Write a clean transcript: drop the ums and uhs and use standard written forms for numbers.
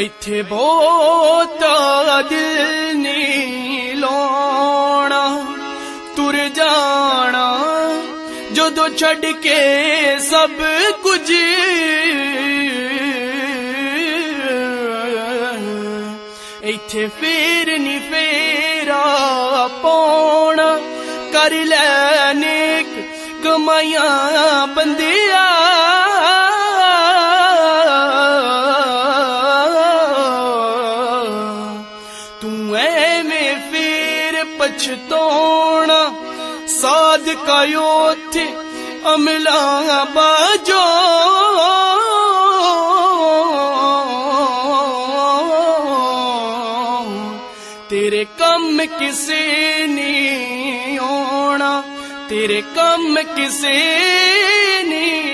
इत्थे बहुता दिल नहीं लाना, तुर जाना जदों छड़ के सब कुछ। इत्थे फेर नी फेरा पौना, कर लैने कमाइया बंदिया। तू ऐवें फेर पछतौना, साध का योथे अमला बाजो। तेरे कम किसे नहीं आना, तेरे कम किसे नहीं